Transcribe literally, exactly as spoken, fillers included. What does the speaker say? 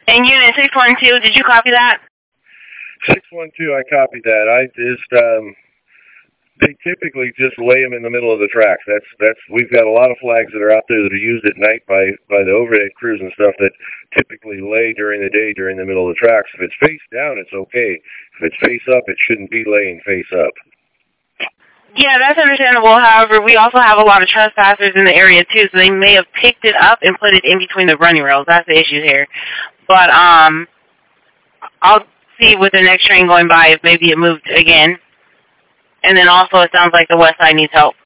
And Unit six one two, did you copy that? six one two, I copied that. I just, um, they typically just lay them in the middle of the tracks. That's, that's, we've got a lot of flags that are out there that are used at night by, by the overhead crews and stuff that typically lay during the day during the middle of the tracks. If it's face down, it's okay. If it's face up, it shouldn't be laying face up. Yeah, that's understandable. However, we also have a lot of trespassers in the area, too, so they may have picked it up and put it in between the running rails. That's the issue here. But um, I'll see with the next train going by if maybe it moved again. And then also it sounds like the west side needs help.